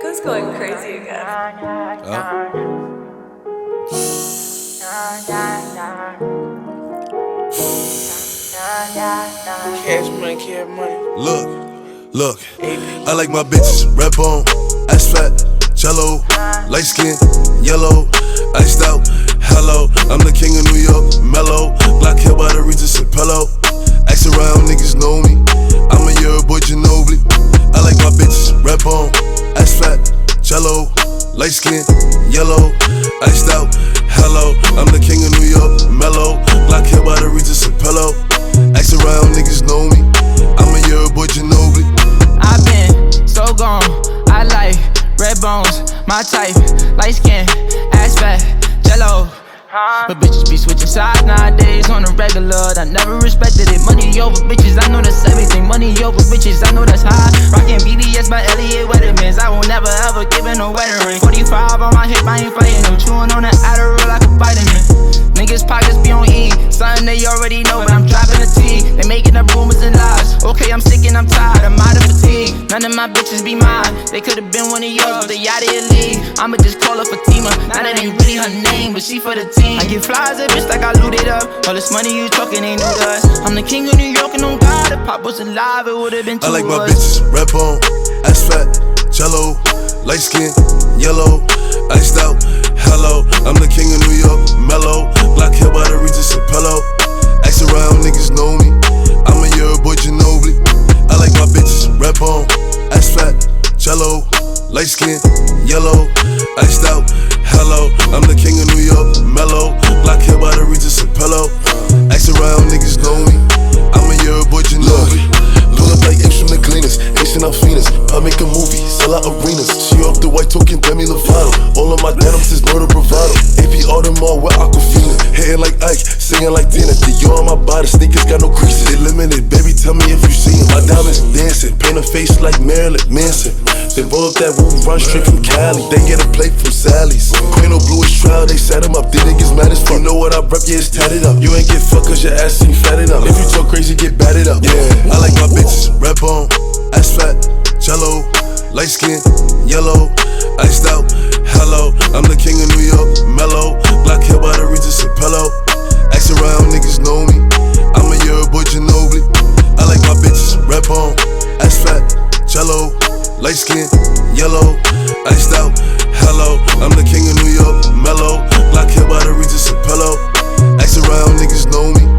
Tima's going crazy again. Cash money, cash money. Look, I like my bitches red bone, ass fat, jello, light skin, yellow, iced out, hello. I'm the king of New York, mellow, black hair by the Regis and pillow. Ask around, niggas know me. I'm a year boy Ginobili. I like my bitches red bone, ass fat, jello, light skin, yellow, iced out, hello. I'm the king of New York, mellow, black hair by the Regis and pillow. Ask around, niggas know me. I'm a year boy Ginobili. I've been so gone, I like red bones, my type, light skin, ass fat, jello. But bitches be switching sides nowadays on the regular. I never respected it. Money over bitches, I know that's everything. Money over bitches, I know that's high. Rockin' BBS by Elliot Weathermans. I will never ever give in no wedding ring. 45 on my hip, I ain't fighting them. Chewing on the Adderall like a vitamin. Niggas pockets be on E, something they already know, but I'm dropping the T. They making up rumors and lies. Okay, I'm sick and I'm tired, I'm out of fatigue. None of my bitches be mine. They could've been one of yours, but they out of your league. I'ma just call her Fatima. Now that ain't really her name, but she for the team. I get flies a bitch like I looted up. All this money you talking ain't new to us. I'm the king of New York and on God, if Pop was alive, it would've been two I like of my us. bitches red bone, ass fat, jello, light skin, yellow, iced out, hello. I'm the king of New York, mellow, black hair by the Regis and pillow. Ask around, niggas know me. I'm a year boy Ginobili. I like my bitches red bone, ass fat, jello, light skin, yellow, iced out, hello. I'm the king of New York, mellow, black hair by the Regis and pillow. Ask around, niggas know me. I'm a year boy Ginobili. Pull up like apes from the cleaners, Asian Alfinas. I make a movie, sell out arenas. She off the white talking Demi Lovato. All of my denims is murder bravado. AP Audemars with Aquafina. Hitting like Ike, singing like Dina. Dior on my body, sneakers got no creases. They limited, baby, tell me if you see 'em. My diamonds dancing, paint a face like Marilyn Manson. They roll up that roof, run straight from Cali. They get a plate from Sally's. Queen of Bluish trial, they set him up. These niggas mad as fuck. You know what I rep, yeah, it's tatted up. You ain't get fucked cause your ass ain't fat enough. If you talk crazy, get batted up. Yeah, I like my bitches red bone, ass fat, jello, light skin, yellow, iced out, hello. I'm the king of New York, mellow, black hair by the Regis and pillow. Ask around, niggas know me. I'm a year boy Ginobili. I like my bitches red bone, ass fat, jello, light skin, yellow, iced out, hello. I'm the king of New York, mellow, black hair by the Regis and pillow. Ask around, niggas know me.